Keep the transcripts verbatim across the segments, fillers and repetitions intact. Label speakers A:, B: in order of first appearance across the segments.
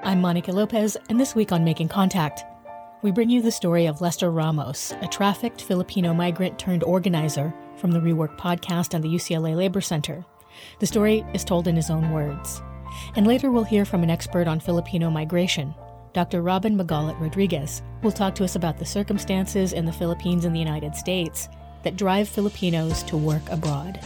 A: I'm Monica Lopez, and this week on Making Contact, we bring you the story of Lester Ramos, a trafficked Filipino migrant turned organizer from the Rework podcast and the U C L A Labor Center. The story is told in his own words. And later we'll hear from an expert on Filipino migration, Doctor Robin Magalhaet Rodriguez, who will talk to us about the circumstances in the Philippines and the United States that drive Filipinos to work abroad.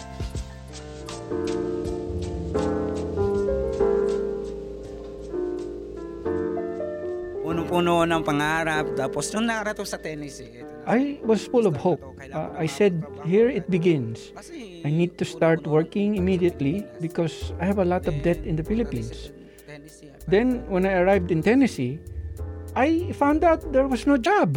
B: Puno ng pangarap, tapos nung nakarating sa Tennessee.
C: I was full of hope. Uh, I said, here it begins. I need to start working immediately because I have a lot of debt in the Philippines. Then, when I arrived in Tennessee, I found out there was no job.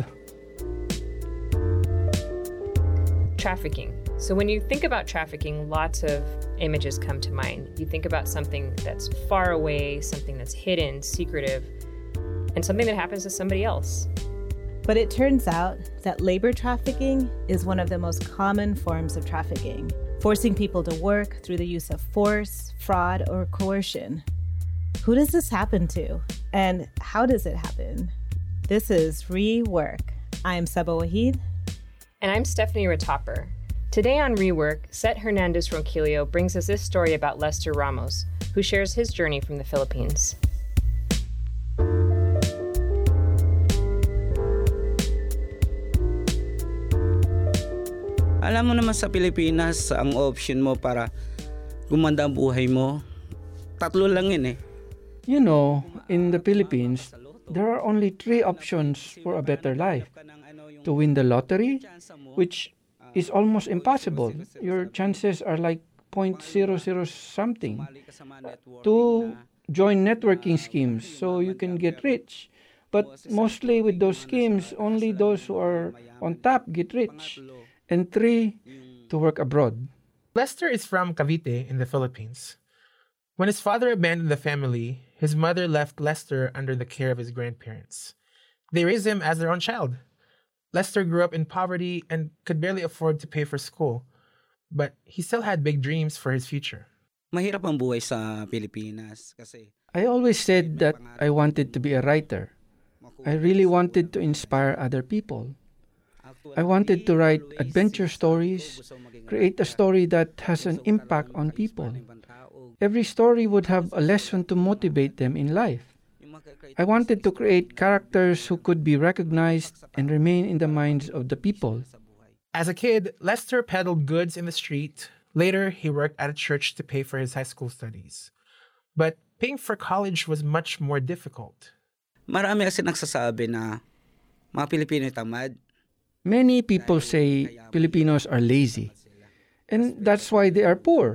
D: Trafficking. So when you think about trafficking, lots of images come to mind. You think about something that's far away, something that's hidden, secretive, and something that happens to somebody else.
E: But it turns out that labor trafficking is one of the most common forms of trafficking, forcing people to work through the use of force, fraud, or coercion. Who does this happen to? And how does it happen? This is Rework. I'm Saba Wahid.
D: And I'm Stephanie Retopper. Today on Rework, Seth Hernandez Ronquillo brings us this story about Lester Ramos, who shares his journey from the Philippines.
B: Alam mo naman sa Pilipinas, ang option mo para gumanda ang buhay mo, tatlo lang yun eh.
C: You know, in the Philippines, there are only three options for a better life. To win the lottery, which is almost impossible. Your chances are like zero point zero zero something. To join networking schemes so you can get rich. But mostly with those schemes, only those who are on top get rich. And three, to work abroad.
F: Lester is from Cavite in the Philippines. When his father abandoned the family, his mother left Lester under the care of his grandparents. They raised him as their own child. Lester grew up in poverty and could barely afford to pay for school, but he still had big dreams for his future.
B: Mahirap ang buhay sa Pilipinas kasi
C: I always said that I wanted to be a writer. I really wanted to inspire other people. I wanted to write adventure stories, create a story that has an impact on people. Every story would have a lesson to motivate them in life. I wanted to create characters who could be recognized and remain in the minds of the people.
F: As a kid, Lester peddled goods in the street. Later, he worked at a church to pay for his high school studies. But paying for college was much more difficult.
B: Marami kasi nagsasabi na mga Pilipino tamad.
C: Many people say Filipinos are lazy, and that's why they are poor.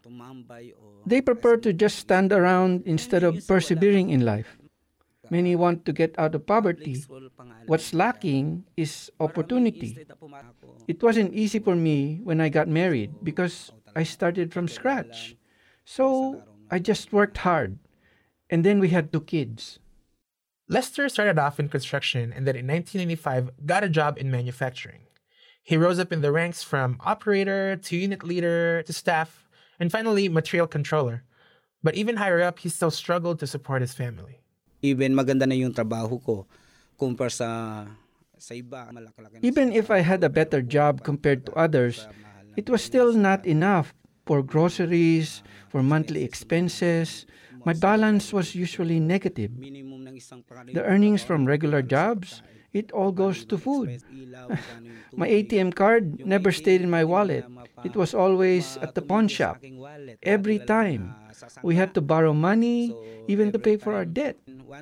C: They prefer to just stand around instead of persevering in life. Many want to get out of poverty. What's lacking is opportunity. It wasn't easy for me when I got married because I started from scratch. So I just worked hard, and then we had two kids.
F: Lester started off in construction and then in nineteen ninety-five got a job in manufacturing. He rose up in the ranks from operator to unit leader to staff and finally material controller. But even higher up, he still struggled to support his family.
B: Even maganda na yung trabaho ko kumpara sa sa iba.
C: Even if I had a better job compared to others, it was still not enough for groceries, for monthly expenses. My balance was usually negative. The earnings from regular jobs, it all goes to food. My A T M card never stayed in my wallet. It was always at the pawn shop. Every time. We had to borrow money, even to pay for our debt.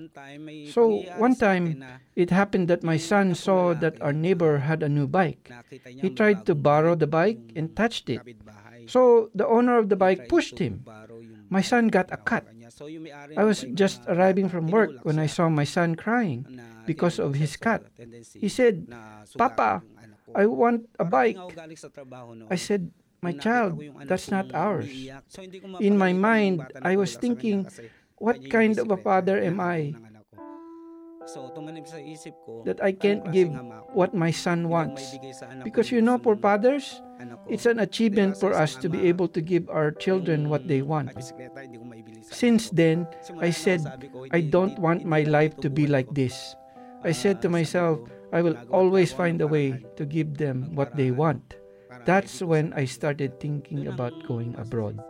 C: So one time, it happened that my son saw that our neighbor had a new bike. He tried to borrow the bike and touched it. So the owner of the bike pushed him. My son got a cut. I was just arriving from work when I saw my son crying because of his cut. He said, "Papa, I want a bike." I said, "My child, that's not ours." In my mind, I was thinking, what kind of a father am I? that I can't give what my son wants. Because you know, for fathers, it's an achievement for us to be able to give our children what they want. Since then, I said, I don't want my life to be like this. I said to myself, I will always find a way to give them what they want. That's when I started thinking about going abroad.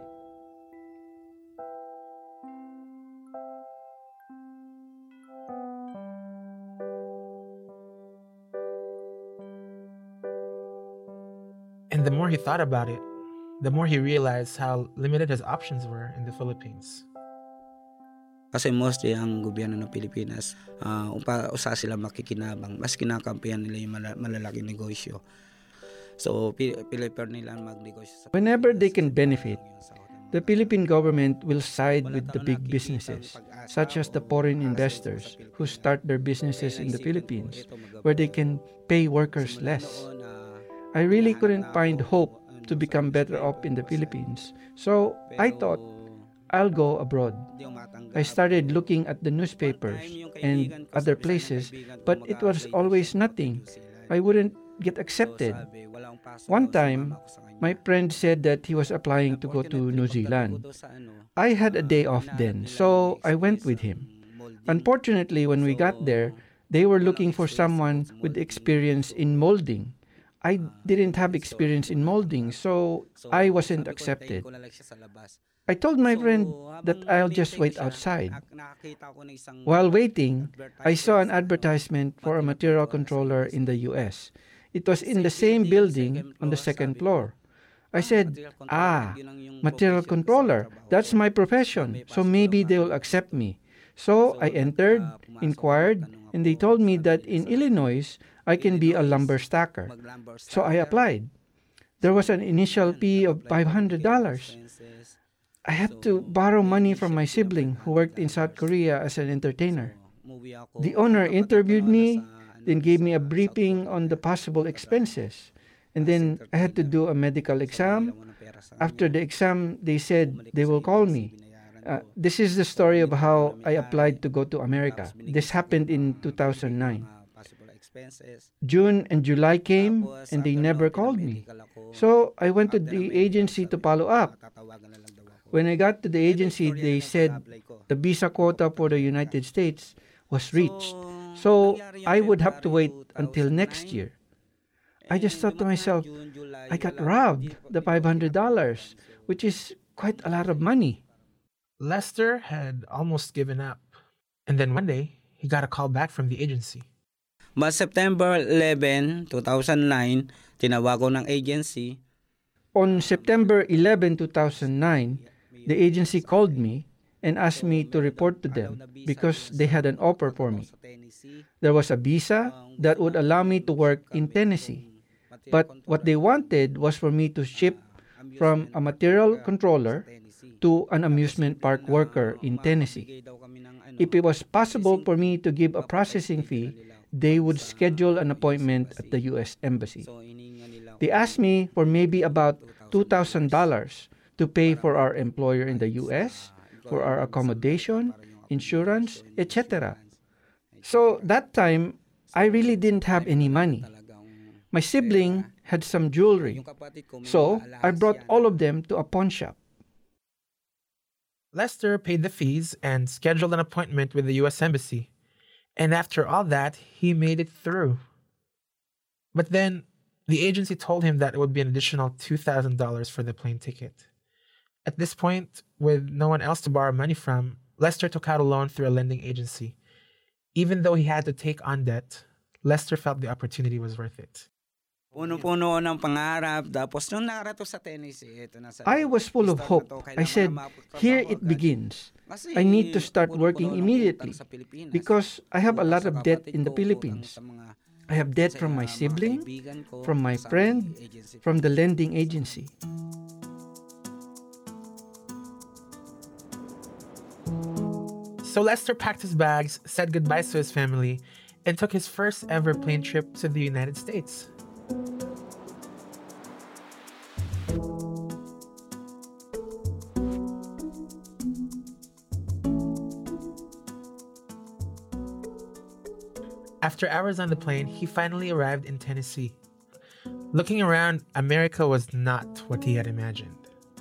F: And the more he thought about it, the more he realized how limited his options were in the Philippines.
B: Kasi mostly ang gobyerno ng Pilipinas, uh, upa, usa sila makikinabang, mas kinakampihan nila yung malalaking negosyo. So, Pilipino nila magnegosyo.
C: Whenever they can benefit, the Philippine government will side with the big businesses, such as the foreign investors who start their businesses in the Philippines, where they can pay workers less. I really couldn't find hope to become better off in the Philippines, so I thought, I'll go abroad. I started looking at the newspapers and other places, but it was always nothing. I wouldn't get accepted. One time, my friend said that he was applying to go to New Zealand. I had a day off then, so I went with him. Unfortunately, when we got there, they were looking for someone with experience in molding. I didn't have experience in molding, so I wasn't accepted. I told my friend that I'll just wait outside. While waiting, I saw an advertisement for a material controller in the U S. It was in the same building on the second floor. I said, ah, material controller, that's my profession, so maybe they will accept me. So I entered, inquired, and they told me that in Illinois, I can be a lumber stacker. So I applied. There was an initial fee of five hundred dollars. I had to borrow money from my sibling who worked in South Korea as an entertainer. The owner interviewed me, then gave me a briefing on the possible expenses. And then I had to do a medical exam. After the exam, they said they will call me. Uh, this is the story of how I applied to go to America. This happened in two thousand nine. June and July came and they never called me. So I went to the agency to follow up. When I got to the agency, they said the visa quota for the United States was reached. So I would have to wait until next year. I just thought to myself, I got robbed the five hundred dollars, which is quite a lot of money.
F: Lester had almost given up. And then one day, he got a call back from the agency.
B: But September eleventh, two thousand nine, tinawag ko ng agency.
C: On September eleventh, two thousand nine, the agency called me and asked me to report to them because they had an offer for me. There was a visa that would allow me to work in Tennessee. But what they wanted was for me to ship from a material controller to an amusement park worker in Tennessee. If it was possible for me to give a processing fee, they would schedule an appointment at the U S Embassy. They asked me for maybe about two thousand dollars to pay for our employer in the U S, for our accommodation, insurance, et cetera. So that time, I really didn't have any money. My sibling had some jewelry, so I brought all of them to a pawn shop.
F: Lester paid the fees and scheduled an appointment with the U S Embassy. And after all that, he made it through. But then, the agency told him that it would be an additional two thousand dollars for the plane ticket. At this point, with no one else to borrow money from, Lester took out a loan through a lending agency. Even though he had to take on debt, Lester felt the opportunity was worth it.
B: Puno-puno ng pangarap, tapos nung nakarato sa Tennessee, ito na sa...
C: I was full of hope. I said, here it begins. I need to start working immediately because I have a lot of debt in the Philippines. I have debt from my sibling, from my friend, from the lending agency.
F: So Lester packed his bags, said goodbyes to his family, and took his first ever plane trip to the United States. After hours on the plane, he finally arrived in Tennessee. Looking around, America was not what he had imagined.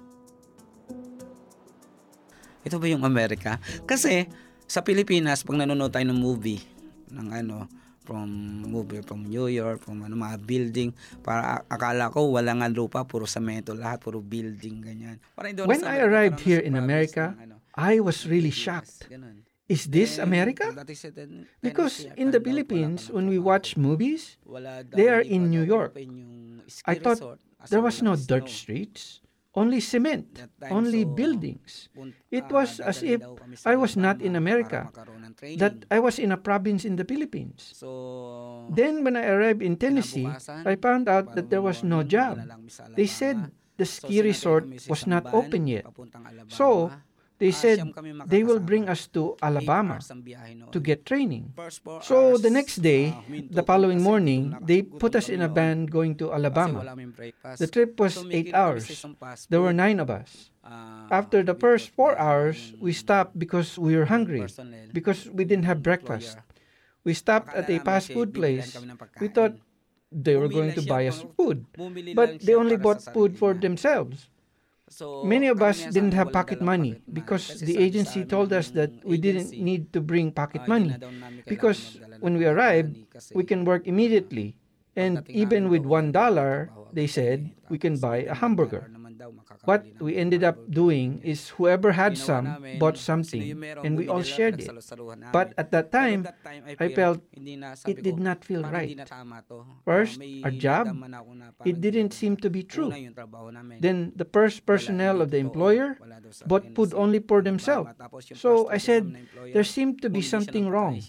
B: Ito ba yung Amerika? Kasi sa Pilipinas, pag nanonood tayo ng movie, ng ano, from movie from New York, from ano, mga building, para akala ko wala nga lupa, puro semento lahat, puro building, ganyan.
C: When I arrived here in America, I was really shocked. Is this America? Because in the Philippines, when we watch movies, they are in New York. I thought there was no dirt streets, only cement, only buildings. It was as if I was not in America, that I was in a province in the Philippines. Then when I arrived in Tennessee, I found out that there was no job. They said the ski resort was not open yet. So they said they will bring us to Alabama to get training. So the next day, the following morning, they put us in a van going to Alabama. The trip was eight hours. There were nine of us. After the first four hours, we stopped because we were hungry, because we didn't have breakfast. We stopped at a fast food place. We thought they were going to buy us food, but they only bought food for themselves. Many of us didn't have pocket money because the agency told us that we didn't need to bring pocket money because when we arrived, we can work immediately. And even with one dollar, they said, we can buy a hamburger. What we ended up doing is whoever had some bought something and we all shared it. But at that time, I felt it did not feel right. First, our job, it didn't seem to be true. Then the first personnel of the employer bought food only for themselves. So I said, there seemed to be something wrong.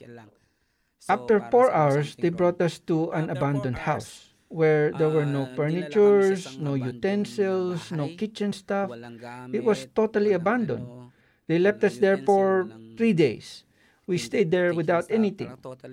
C: After four hours, they brought us to an abandoned house where there were no furnitures, no utensils, no kitchen stuff. It was totally abandoned. They left us there for three days. We stayed there without anything.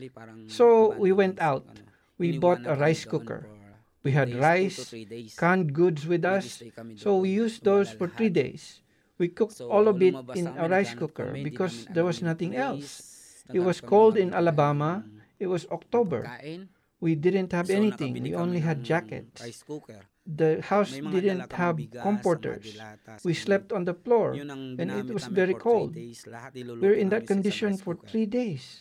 C: So we went out. We bought a rice cooker. We had rice, canned goods with us, so we used those for three days. We cooked all of it in a rice cooker because there was nothing else. It was cold in Alabama. It was October. We didn't have anything. We only had jackets. The house didn't have comforters. We slept on the floor, and it was very cold. We were in that condition for three days.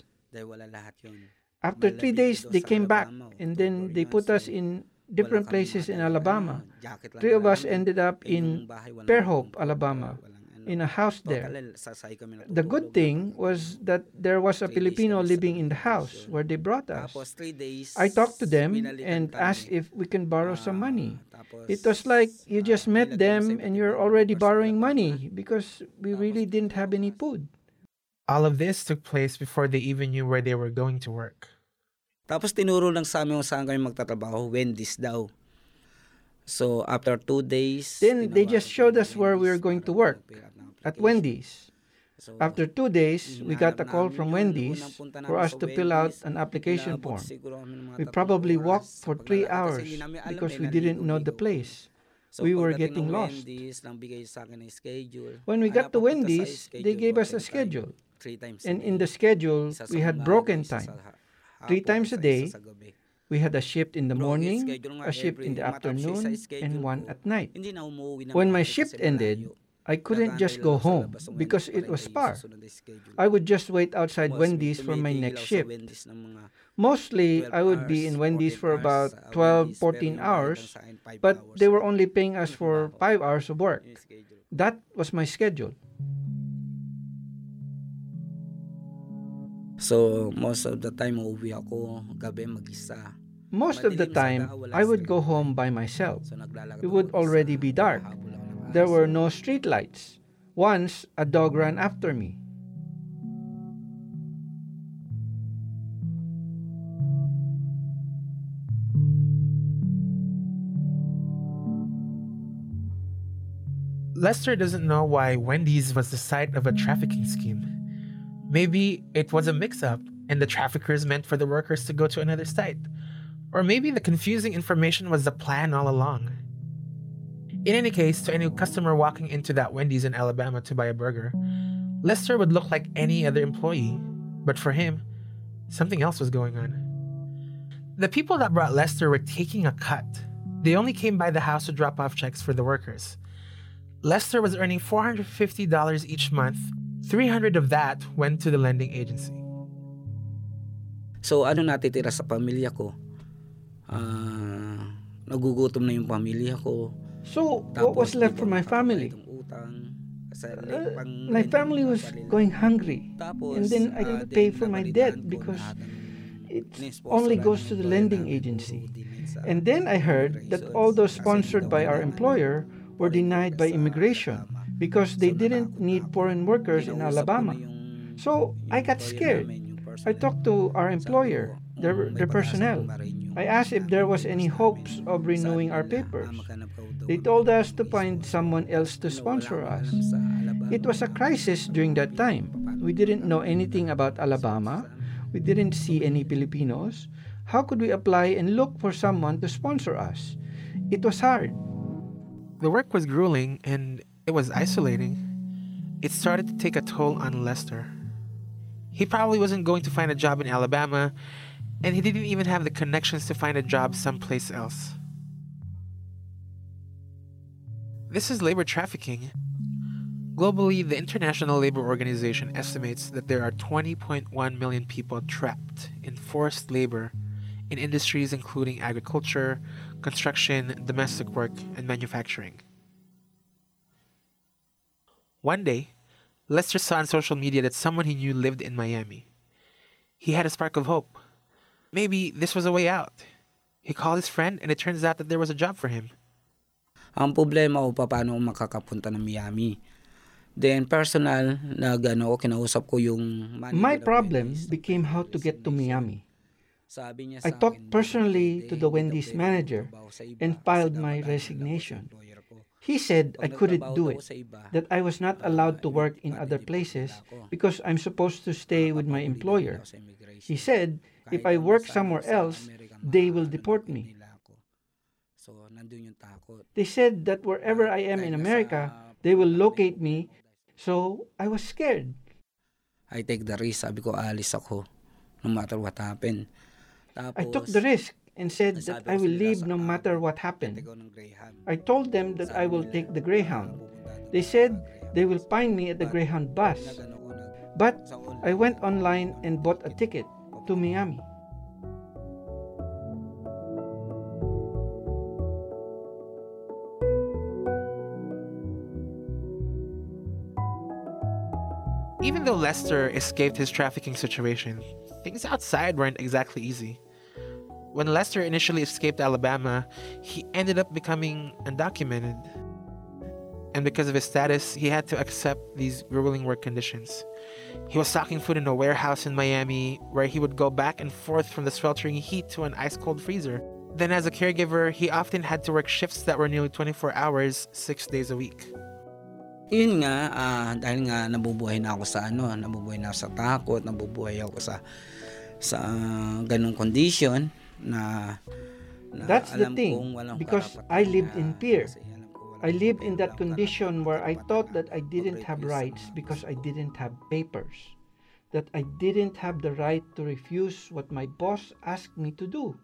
C: After three days, they came back, and then they put us in different places in Alabama. Three of us ended up in Fairhope, Alabama, in a house there. The good thing was that there was a Filipino living in the house where they brought us. I talked to them and asked if we can borrow some money. It was like you just met them and you're already borrowing money because we really didn't have any food.
F: All of this took place before they even knew where they were going to work.
B: Tapos tinuro lang sa amin kung saan kami magtatrabaho, Wendy's daw. So after two days,
C: then they just showed us where we were going to work, at Wendy's. After two days, we got a call from Wendy's for us to fill out an application form. We probably walked for three hours because we didn't know the place. We were getting lost. When we got to Wendy's, they gave us a schedule. And in the schedule, we had broken time. Three times a day, we had a shift in the morning, a shift in the afternoon, and one at night. When my shift ended, I couldn't just go home because it was far. I would just wait outside Wendy's for my next shift. Mostly, I would be in Wendy's for about twelve, fourteen hours, but they were only paying us for five hours of work. That was my schedule.
B: So, most of the time, uuwi ako gabi mag-isa.
C: Most of the time, I would go home by myself. It would already be dark. There were no street lights. Once, a dog ran after me.
F: Lester doesn't know why Wendy's was the site of a trafficking scheme. Maybe it was a mix-up and the traffickers meant for the workers to go to another site. Or maybe the confusing information was the plan all along. In any case, to any customer walking into that Wendy's in Alabama to buy a burger, Lester would look like any other employee. But for him, something else was going on. The people that brought Lester were taking a cut. They only came by the house to drop off checks for the workers. Lester was earning four hundred fifty dollars each month. three hundred of that went to the lending agency.
B: So ano natitira sa pamilya ko? Uh, nagugutom na yung pamilya ko.
C: So what was left for my family? Uh, my family was going hungry, and then I didn't pay for my debt because it only goes to the lending agency. And then I heard that all those sponsored by our employer were denied by immigration because they didn't need foreign workers in Alabama. So I got scared. I talked to our employer, their, their personnel. I asked if there was any hopes of renewing our papers. They told us to find someone else to sponsor us. It was a crisis during that time. We didn't know anything about Alabama. We didn't see any Filipinos. How could we apply and look for someone to sponsor us? It was hard.
F: The work was grueling and it was isolating. It started to take a toll on Lester. He probably wasn't going to find a job in Alabama, and he didn't even have the connections to find a job someplace else. This is labor trafficking. Globally, the International Labor Organization estimates that there are twenty point one million people trapped in forced labor in industries including agriculture, construction, domestic work, and manufacturing. One day, Lester saw on social media that someone he knew lived in Miami. He had a spark of hope. Maybe this was a way out. He called his friend and it turns out that there was a job for him.
B: Ang problema ko paano makakapunta ng Miami. Then personal na gano kinausap ko yung
C: My problem became how to get to Miami. I talked personally to the Wendy's manager and filed my resignation. He said I couldn't do it, that I was not allowed to work in other places because I'm supposed to stay with my employer. He said if I work somewhere else, they will deport me. They said that wherever I am in America, they will locate me, so I was scared.
B: I take the risk, sabi ko alis ako, no matter what happened.
C: I took the risk and said that I will leave no matter what happened. I told them that I will take the Greyhound. They said they will find me at the Greyhound bus. But I went online and bought a ticket to Miami.
F: Even though Lester escaped his trafficking situation, things outside weren't exactly easy. When Lester initially escaped Alabama, he ended up becoming undocumented. And because of his status, he had to accept these grueling work conditions. He was stocking food in a warehouse in Miami, where he would go back and forth from the sweltering heat to an ice-cold freezer. Then as a caregiver, he often had to work shifts that were nearly twenty-four hours, six days a week.
B: Yun nga, uh, dahil nga nabubuhay na ako sa ano, nabubuhay na ako sa takot, nabubuhay ako sa sa uh, ganung condition na, na
C: That's the
B: alam
C: thing,
B: kong walang
C: because
B: karapat-
C: I lived in fear.
B: kasi alam ko walang
C: I lived in that
B: walang
C: condition where I
B: karapat-
C: thought that I didn't
B: operate
C: have
B: with
C: rights
B: someone.
C: because I didn't have papers. That I didn't have the right to refuse what my boss asked me to do.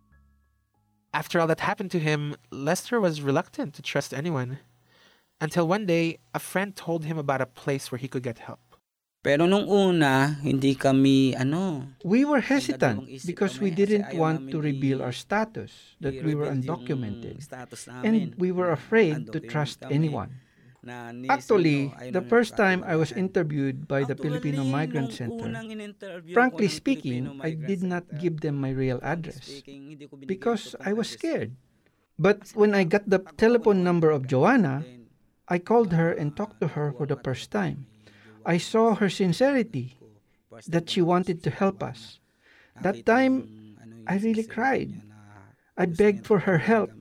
F: After all that happened to him, Lester was reluctant to trust anyone. Until one day, a friend told him about a place where he could get help.
B: Pero nung una, hindi kami ano,
C: We were hesitant
B: Nagdadalawang isip
C: because we
B: kami kasi
C: didn't
B: ayaw
C: want
B: namin
C: to reveal
B: i-
C: our status, that we were
B: i-reveal yung
C: undocumented.
B: status namin.
C: And we were afraid
B: Nandun
C: to
B: din
C: trust
B: kami
C: anyone.
B: na ni
C: Actually,
B: sino, ayaw
C: the
B: namin
C: first time I was
B: makakilala.
C: interviewed by the Filipino
B: Actually,
C: Migrant
B: nung
C: Center,
B: unang in-interview
C: frankly
B: ako ng
C: speaking,
B: Filipino
C: I
B: Migrant
C: did not
B: Center,
C: give them my real
B: frankly
C: address
B: speaking, hindi ko binigay
C: because
B: yung
C: I was
B: address.
C: scared. But when I got the telephone number of Joanna, I called her and talked to her for the first time. I saw her sincerity, that she wanted to help us. That time, I really cried. I begged for her help.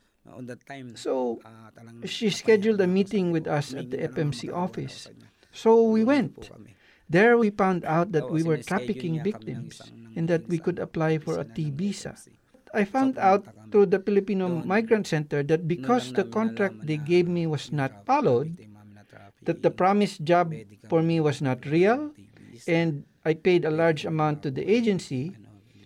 C: So, she scheduled a meeting with us at the F M C office. So we went. There we found out that we were trafficking victims and that we could apply for a T visa. I found out through the Filipino Migrant Center that because the contract they gave me was not followed, that the promised job for me was not real, and I paid a large amount to the agency,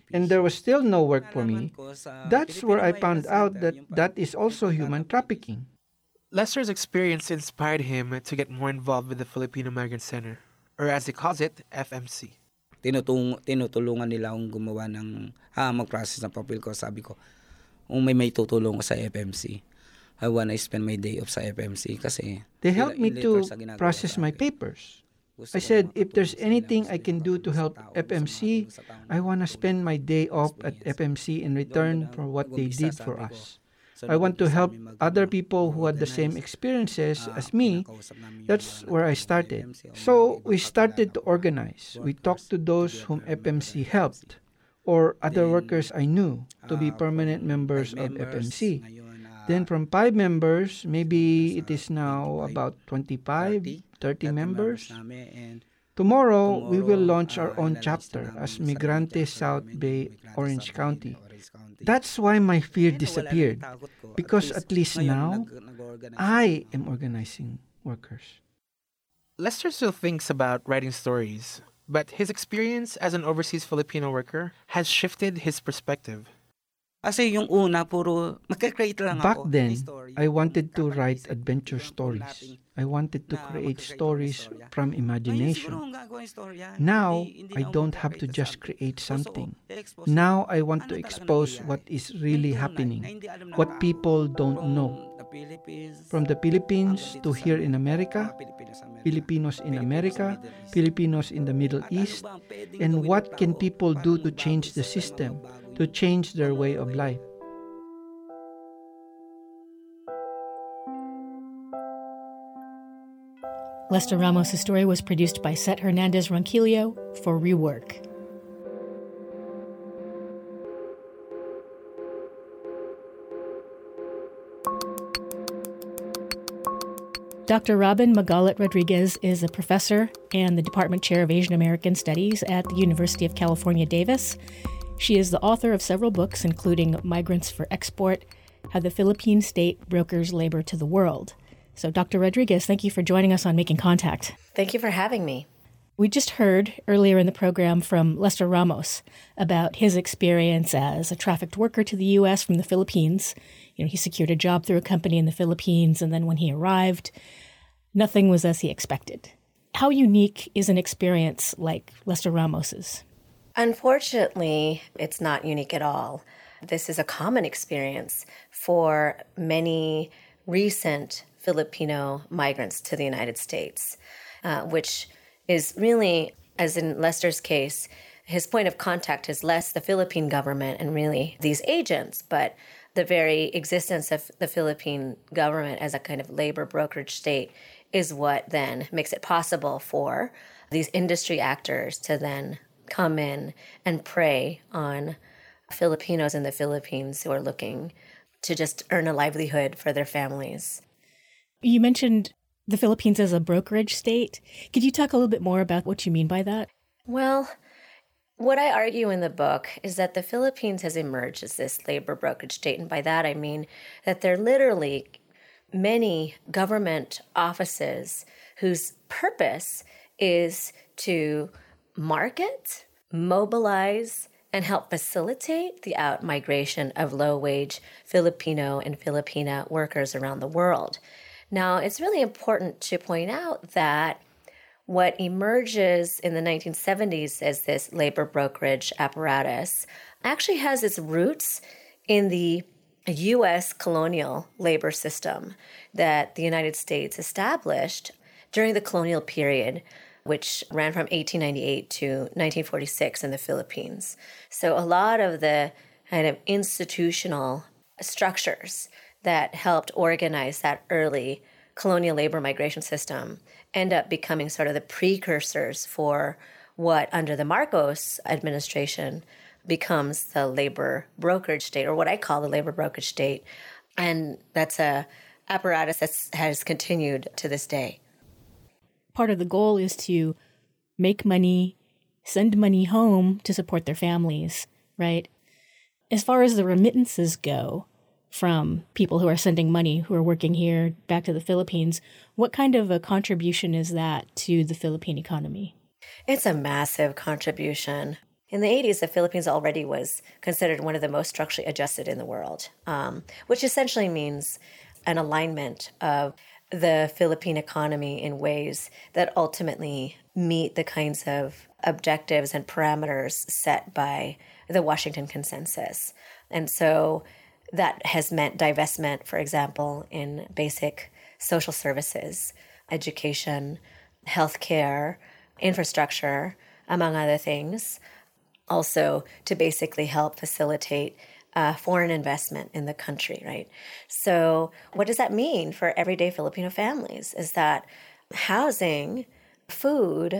C: and there was still no work for me, that's where I found out that that is also human trafficking.
F: Lester's experience inspired him to get more involved with the Filipino Migrant Center, or as he calls it, F M C.
B: Tinutung, tinutulungan nila akong gumawa ng, ha, mag-process ng papel ko. Sabi ko, kung may may tutulong ko sa F M C, I wanna spend my day off sa F M C kasi
C: they helped me to process my papers. I said, if there's anything I can do to help F M C, I want to spend my day off at F M C in return for what they did for us. I want to help other people who had the same experiences as me. That's where I started. So we started to organize. We talked to those whom F M C helped or other workers I knew to be permanent members of F M C. Then from five members, maybe it is now about twenty-five, thirty members. Tomorrow, we will launch our own chapter as Migrantes South Bay, Orange County. That's why my fear disappeared, because at least now, I am organizing workers.
F: Lester still thinks about writing stories, but his experience as an overseas Filipino worker has shifted his perspective.
B: Kasi yung una, puro, magka-create lang
C: Back
B: ako.
C: then, I wanted to write adventure stories. I wanted to create stories from imagination. Now, I don't have to just create something. Now, I want to expose what is really happening, what people don't know. From the Philippines to here in America, Filipinos in America, Filipinos in the Middle East, and what can people do to change the system, to change their way of life.
A: Lester Ramos' story was produced by Seth Hernandez Ronquillo for Rework. Doctor Robin Magalit Rodriguez is a professor and the Department Chair of Asian American Studies at the University of California, Davis. She is the author of several books, including Migrants for Export, How the Philippine State Brokers Labor to the World. So, Doctor Rodriguez, thank you for joining us on Making Contact.
G: Thank you for having me.
A: We just heard earlier in the program from Lester Ramos about his experience as a trafficked worker to the U S from the Philippines. You know, he secured a job through a company in the Philippines, and then when he arrived, nothing was as he expected. How unique is an experience like Lester Ramos's?
G: Unfortunately, it's not unique at all. This is a common experience for many recent Filipino migrants to the United States, uh, which is really, as in Lester's case, his point of contact is less the Philippine government and really these agents, but the very existence of the Philippine government as a kind of labor brokerage state is what then makes it possible for these industry actors to then come in and prey on Filipinos in the Philippines who are looking to just earn a livelihood for their families.
A: You mentioned the Philippines as a brokerage state. Could you talk a little bit more about what you mean by that?
G: Well, what I argue in the book is that the Philippines has emerged as this labor brokerage state, and by that I mean that there are literally many government offices whose purpose is to market, mobilize, and help facilitate the out-migration of low-wage Filipino and Filipina workers around the world. Now, it's really important to point out that what emerges in the nineteen seventies as this labor brokerage apparatus actually has its roots in the U S colonial labor system that the United States established during the colonial period, which ran from eighteen ninety-eight to nineteen forty-six in the Philippines. So a lot of the kind of institutional structures that helped organize that early colonial labor migration system end up becoming sort of the precursors for what under the Marcos administration becomes the labor brokerage state, or what I call the labor brokerage state. And that's a apparatus that has continued to this day.
A: Part of the goal is to make money, send money home to support their families, right? As far as the remittances go from people who are sending money, who are working here back to the Philippines, what kind of a contribution is that to the Philippine economy?
G: It's a massive contribution. In the eighties, the Philippines already was considered one of the most structurally adjusted in the world, um, which essentially means an alignment of the Philippine economy in ways that ultimately meet the kinds of objectives and parameters set by the Washington Consensus. And so that has meant divestment, for example, in basic social services, education, healthcare, infrastructure, among other things, also to basically help facilitate uh, foreign investment in the country, right? So what does that mean for everyday Filipino families? Is that housing, food,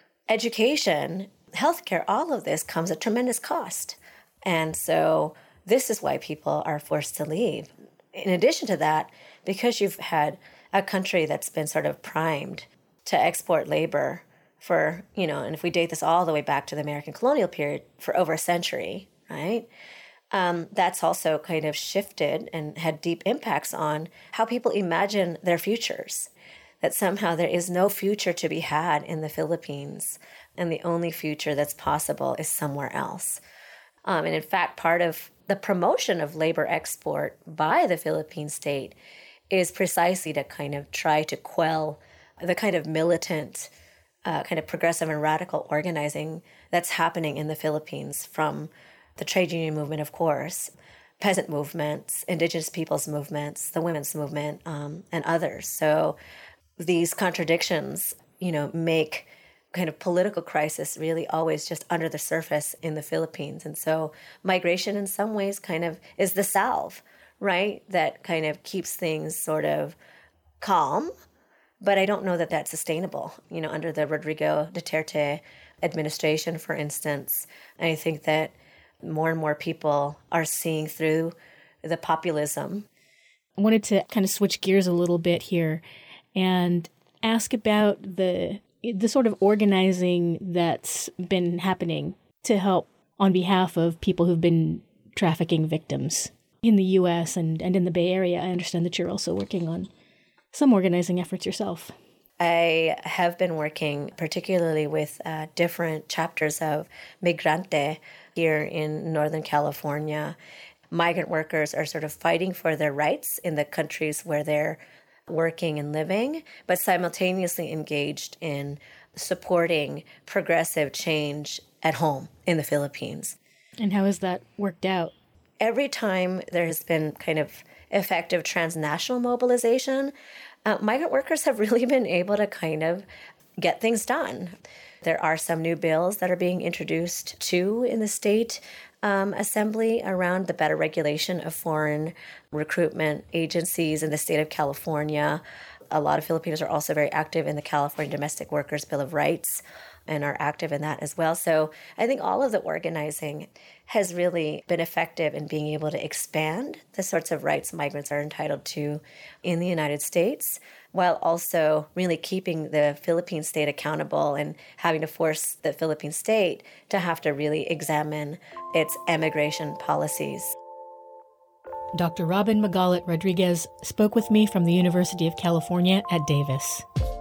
G: education, healthcare, all of this comes at tremendous cost. And so this is why people are forced to leave. In addition to that, because you've had a country that's been sort of primed to export labor for, you know, and if we date this all the way back to the American colonial period, for over a century, right? Um, that's also kind of shifted and had deep impacts on how people imagine their futures. That somehow there is no future to be had in the Philippines, and the only future that's possible is somewhere else. Um, and in fact, part of the promotion of labor export by the Philippine state is precisely to kind of try to quell the kind of militant, uh, kind of progressive and radical organizing that's happening in the Philippines from the trade union movement, of course, peasant movements, indigenous peoples movements, the women's movement, um, and others. So these contradictions, you know, make kind of political crisis really always just under the surface in the Philippines. And so migration in some ways kind of is the salve, right? That kind of keeps things sort of calm. But I don't know that that's sustainable, you know, under the Rodrigo Duterte administration, for instance. I think that more and more people are seeing through the populism.
A: I wanted to kind of switch gears a little bit here and ask about the the sort of organizing that's been happening to help on behalf of people who've been trafficking victims in the U S and, and in the Bay Area. I understand that you're also working on some organizing efforts yourself.
G: I have been working particularly with uh, different chapters of Migrante here in Northern California. Migrant workers are sort of fighting for their rights in the countries where they're working and living, but simultaneously engaged in supporting progressive change at home in the Philippines.
A: And how has that worked out?
G: Every time there has been kind of effective transnational mobilization, uh, migrant workers have really been able to kind of get things done. There are some new bills that are being introduced too in the state um, assembly around the better regulation of foreign recruitment agencies in the state of California. A lot of Filipinos are also very active in the California Domestic Workers Bill of Rights and are active in that as well. So I think all of the organizing has really been effective in being able to expand the sorts of rights migrants are entitled to in the United States, while also really keeping the Philippine state accountable and having to force the Philippine state to have to really examine its immigration policies.
A: Doctor Robin Magalit Rodriguez spoke with me from the University of California at Davis.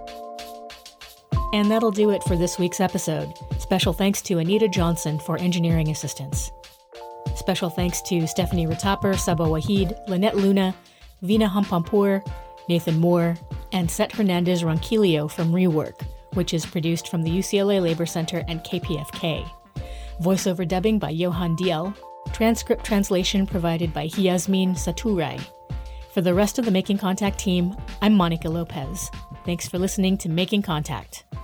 A: And that'll do it for this week's episode. Special thanks to Anita Johnson for engineering assistance. Special thanks to Stephanie Ratapper, Saba Wahid, Lynette Luna, Vina Hampampur, Nathan Moore, and Seth Hernandez Ronquillo from Rework, which is produced from the U C L A Labor Center and K P F K. Voiceover dubbing by Johan Diel. Transcript translation provided by Yasmin Saturai. For the rest of the Making Contact team, I'm Monica Lopez. Thanks for listening to Making Contact.